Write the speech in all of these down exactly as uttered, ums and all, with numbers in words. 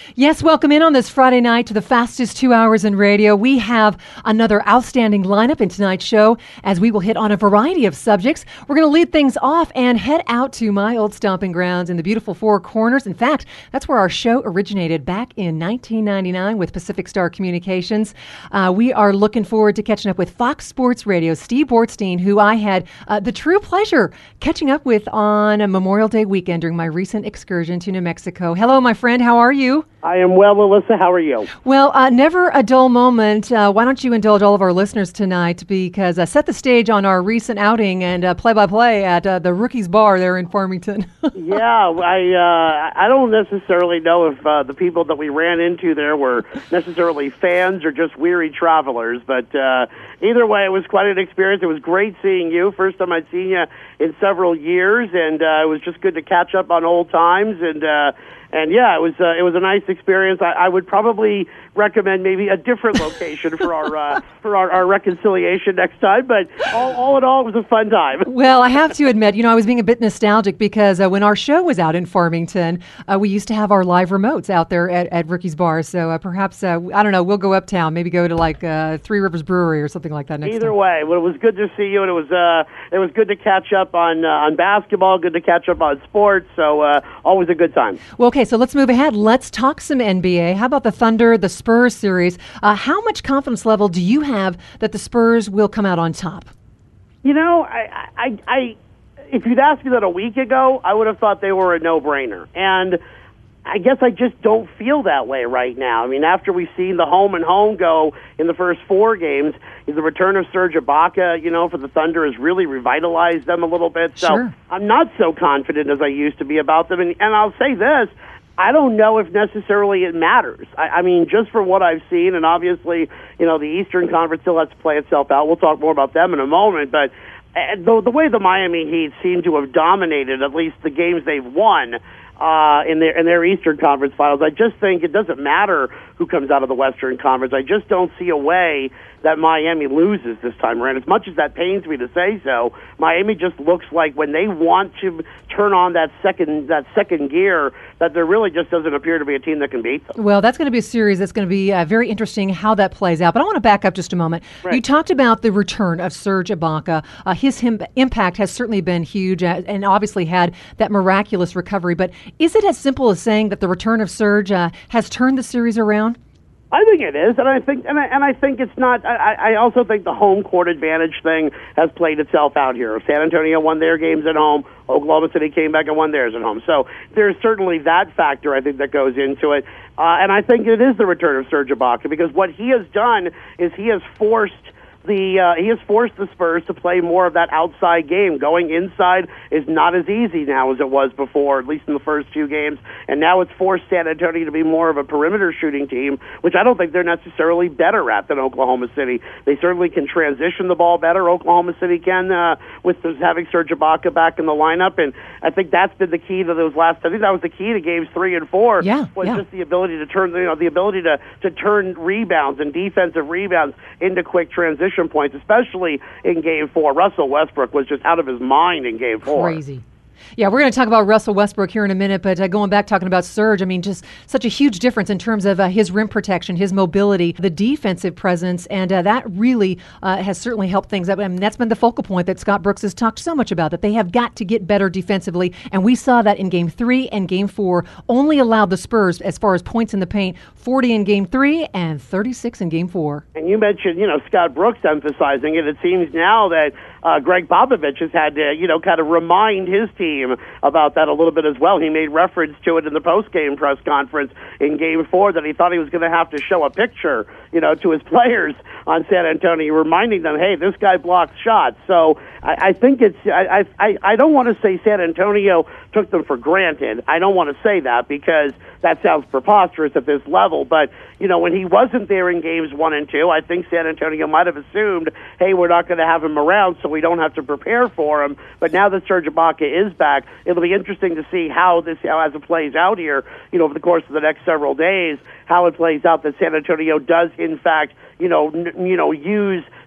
Yes, welcome in on this Friday night to the fastest two hours in radio. We have another outstanding lineup in tonight's show as we will hit on a variety of subjects. We're going to lead things off and head out to my old stomping grounds in the beautiful Four Corners. In fact, that's where our show originated back in nineteen ninety-nine with Pacific Star Communications. Uh, we are looking forward to catching up with Fox Sports Radio, Steve Bortstein, who I had uh, the true pleasure catching up with on a Memorial Day weekend during my recent excursion to New Mexico. Hello, my friend. How are you? I am well, Alyssa. How are you? Well, uh, never a dull moment. Uh, why don't you indulge all of our listeners tonight because uh, set the stage on our recent outing and uh, play-by-play at uh, the Rookies Bar there in Farmington. yeah, I uh, I don't necessarily know if uh, the people that we ran into there were necessarily fans or just weary travelers, but uh, either way, it was quite an experience. It was great seeing you. First time I'd seen you in several years, and uh, it was just good to catch up on old times and. Uh, And yeah, it was uh, it was a nice experience. I, I would probably recommend maybe a different location for our uh, for our, our reconciliation next time. But all, all in all, it was a fun time. Well, I have to admit, you know, I was being a bit nostalgic because uh, when our show was out in Farmington, uh, we used to have our live remotes out there at, at Rookies Bar. So uh, perhaps uh, I don't know, we'll go uptown, maybe go to like uh, Three Rivers Brewery or something like that next Either time. way, well, it was good to see you, and it was uh, it was good to catch up on uh, on basketball, good to catch up on sports. So uh, always a good time. Well, okay, so let's move ahead. Let's talk some N B A. How about the Thunder, the Spurs series? Uh, how much confidence level do you have that the Spurs will come out on top? You know, I, I, I, if you'd asked me that a week ago, I would have thought they were a no-brainer. And I guess I just don't feel that way right now. I mean, after we've seen the home and home go in the first four games, the return of Serge Ibaka, you know, for the Thunder has really revitalized them a little bit. So sure. I'm not so confident as I used to be about them. And, and I'll say this. I don't know if necessarily it matters. I, I mean, just from what I've seen, and obviously, you know, the Eastern Conference still has to play itself out. We'll talk more about them in a moment. But uh, the, the way the Miami Heat seem to have dominated at least the games they've won uh, in their in their Eastern Conference finals, I just think it doesn't matter who comes out of the Western Conference. I just don't see a way that Miami loses this time around. As much as that pains me to say so, Miami just looks like when they want to turn on that second that second gear, that there really just doesn't appear to be a team that can beat them. Well, that's going to be a series that's going to be uh, very interesting how that plays out. But I want to back up just a moment. Right. You talked about the return of Serge Ibaka. Uh, his him- impact has certainly been huge uh, and obviously had that miraculous recovery. But is it as simple as saying that the return of Serge uh, has turned the series around? I think it is, and I think, and I, and I think it's not. I, I also think the home court advantage thing has played itself out here. San Antonio won their games at home. Oklahoma City came back and won theirs at home. So there's certainly that factor, I think, that goes into it. Uh, and I think it is the return of Serge Ibaka because what he has done is he has forced. The uh, he has forced the Spurs to play more of that outside game. Going inside is not as easy now as it was before, at least in the first two games. And now it's forced San Antonio to be more of a perimeter shooting team, which I don't think they're necessarily better at than Oklahoma City. They certainly can transition the ball better. Oklahoma City can uh, with having Serge Ibaka back in the lineup, and I think that's been the key to those last. I think that was the key to games three and four. Yeah, was yeah. just the ability to turn, you know, the ability to to turn rebounds and defensive rebounds into quick transition points, especially in Game Four. Russell Westbrook was just out of his mind in Game Four. Crazy. Yeah, we're going to talk about Russell Westbrook here in a minute, but uh, going back, talking about Serge, I mean, just such a huge difference in terms of uh, his rim protection, his mobility, the defensive presence, and uh, that really uh, has certainly helped things up. I mean, that's been the focal point that Scott Brooks has talked so much about, that they have got to get better defensively, and we saw that in Game three and Game four, only allowed the Spurs, as far as points in the paint, forty in Game three and thirty-six in Game four. And you mentioned, you know, Scott Brooks emphasizing it. It seems now that uh, Greg Popovich has had to, you know, kind of remind his team about that a little bit as well. He made reference to it in the post-game press conference in Game Four that he thought he was going to have to show a picture, you know, to his players on San Antonio, reminding them, hey, this guy blocks shots. So I, I think it's, I, I, I don't want to say San Antonio took them for granted. I don't want to say that because that sounds preposterous at this level. But, you know, when he wasn't there in games one and two, I think San Antonio might have assumed, hey, we're not going to have him around, so we don't have to prepare for him. But now that Serge Ibaka is back, it'll be interesting to see how this, how as it plays out here, you know, over the course of the next several days, how it plays out that San Antonio does, in fact, you know, n- you know, use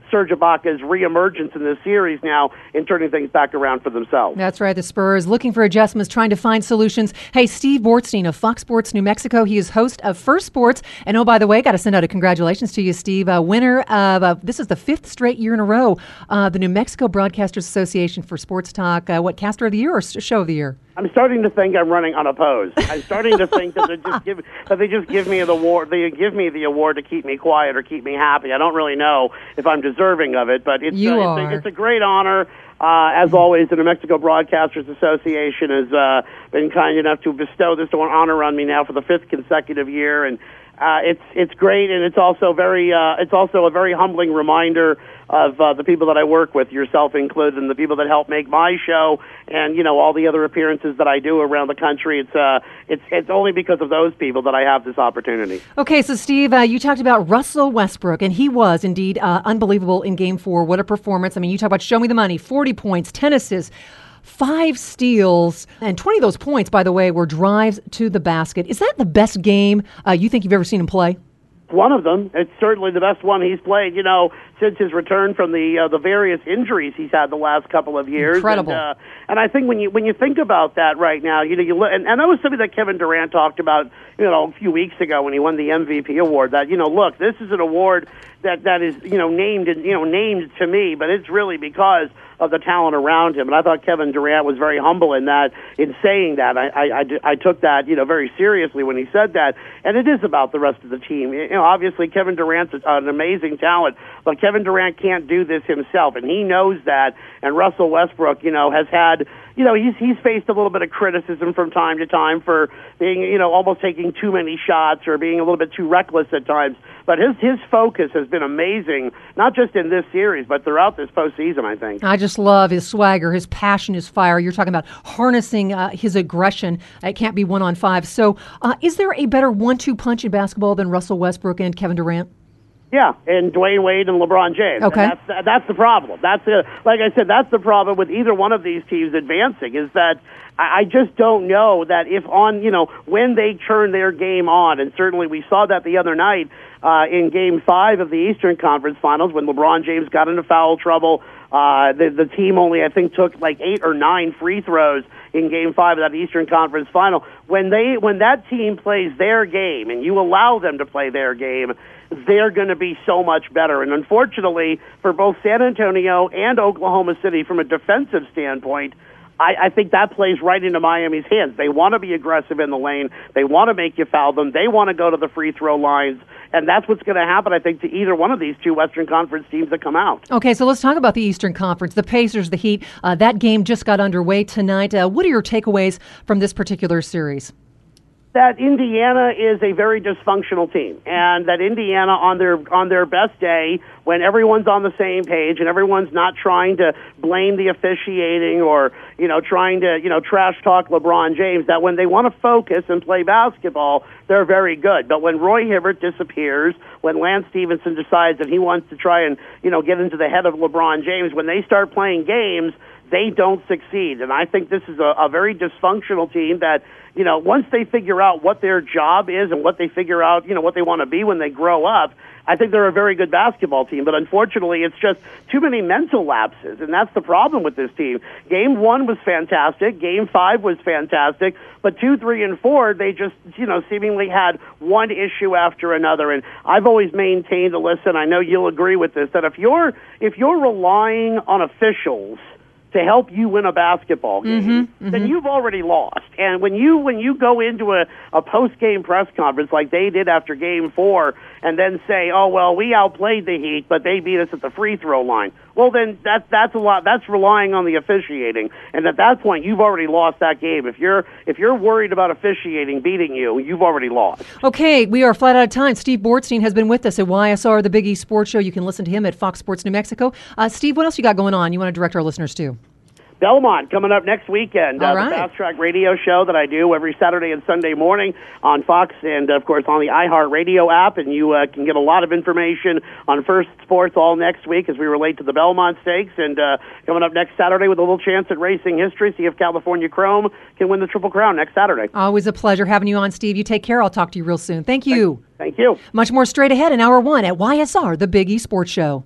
Serge Ibaka's reemergence in this series now in turning things back around for themselves. That's right. The Spurs looking for adjustments, trying to find solutions. Hey, Steve Bortstein of Fox Sports New Mexico. He is host of First Sports. And oh, by the way, got to send out a congratulations to you, Steve. Uh, winner of, uh, this is the fifth straight year in a row, uh, the New Mexico Broadcasters Association for Sports Talk. Uh, what, Caster of the Year or Show of the Year? I'm starting to think I'm running unopposed. I'm starting to think that they just give that they just give me the award. They give me the award to keep me quiet or keep me happy. I don't really know if I'm deserving of it, but it's you uh, are. It's, a, it's a great honor. Uh, as always, the New Mexico Broadcasters Association has uh, been kind enough to bestow this honor on me now for the fifth consecutive year, and uh, it's it's great, and it's also very uh, it's also a very humbling reminder of uh, the people that I work with, yourself included, and the people that help make my show, and you know all the other appearances that I do around the country. It's uh, it's it's only because of those people that I have this opportunity. Okay, so Steve, uh, you talked about Russell Westbrook, and he was indeed uh, unbelievable in Game Four. What a performance! I mean, you talk about show me the money, forty points, ten assists, five steals, and twenty of those points, by the way, were drives to the basket. Is that the best game uh, you think you've ever seen him play? One of them. It's certainly the best one he's played, you know, since his return from the uh, the various injuries he's had the last couple of years. Incredible. And, uh, and I think when you when you think about that right now, you know, you look, and, and that was something that Kevin Durant talked about, you know, a few weeks ago when he won the M V P award. That, you know, look, this is an award that that is, you know, named and you know named to me, but it's really because of the talent around him. And I thought Kevin Durant was very humble in that, in saying that. I, I, I, I took that, you know, very seriously when he said that. And it is about the rest of the team. You know, obviously Kevin Durant's an amazing talent, but Kevin Durant can't do this himself, and he knows that. And Russell Westbrook, you know, has had, you know, he's he's faced a little bit of criticism from time to time for being, you know, almost taking too many shots or being a little bit too reckless at times. But his his focus has been amazing, not just in this series, but throughout this postseason, I think. I just love his swagger, his passion, his fire. You're talking about harnessing uh, his aggression. It can't be one on five. So uh, is there a better one two punch in basketball than Russell Westbrook and Kevin Durant? Yeah, and Dwayne Wade and LeBron James. Okay. And that's, that's the problem. That's a, like I said, that's the problem with either one of these teams advancing, is that I just don't know that if on, you know, when they turn their game on, and certainly we saw that the other night uh, in Game five of the Eastern Conference Finals when LeBron James got into foul trouble. Uh, the, the team only, I think, took like eight or nine free throws in Game five of that Eastern Conference Final. When they, when that team plays their game and you allow them to play their game, they're going to be so much better. And unfortunately, for both San Antonio and Oklahoma City, from a defensive standpoint, I, I think that plays right into Miami's hands. They want to be aggressive in the lane. They want to make you foul them. They want to go to the free throw lines. And that's what's going to happen, I think, to either one of these two Western Conference teams that come out. Okay, so let's talk about the Eastern Conference, the Pacers, the Heat. Uh, that game just got underway tonight. Uh, what are your takeaways from this particular series? That Indiana is a very dysfunctional team, and that Indiana on their on their best day, when everyone's on the same page and everyone's not trying to blame the officiating or, you know, trying to, you know, trash talk LeBron James, that when they want to focus and play basketball, they're very good. But when Roy Hibbert disappears, when Lance Stevenson decides that he wants to try and, you know, get into the head of LeBron James, when they start playing games, they don't succeed. And I think this is a, a very dysfunctional team that, you know, once they figure out what their job is and what they figure out, you know, what they want to be when they grow up, I think they're a very good basketball team. But unfortunately, it's just too many mental lapses, and that's the problem with this team. Game one was fantastic. Game five was fantastic. But two, three, and four, they just, you know, seemingly had one issue after another. And I've always maintained, listen, I know you'll agree with this, that if you're if you're relying on officials to help you win a basketball game, mm-hmm, mm-hmm. then you've already lost. And when you when you go into a, a post-game press conference like they did after Game four and then say, oh, well, we outplayed the Heat, but they beat us at the free throw line, well, then that, that's a lot. That's relying on the officiating. And at that point, you've already lost that game. If you're if you're worried about officiating beating you, you've already lost. Okay, we are flat out of time. Steve Bortstein has been with us at Y S R, the Big East Sports Show. You can listen to him at Fox Sports New Mexico. Uh, Steve, what else you got going on you want to direct our listeners to? Belmont coming up next weekend. All uh, right. The Fast Track radio show that I do every Saturday and Sunday morning on Fox and, of course, on the iHeartRadio app. And you uh, can get a lot of information on First Sports all next week as we relate to the Belmont Stakes. And uh, coming up next Saturday with a little chance at racing history, see if California Chrome can win the Triple Crown next Saturday. Always a pleasure having you on, Steve. You take care. I'll talk to you real soon. Thank you. Thank, thank you. Much more straight ahead in hour one at Y S R, the Big East Sports Show.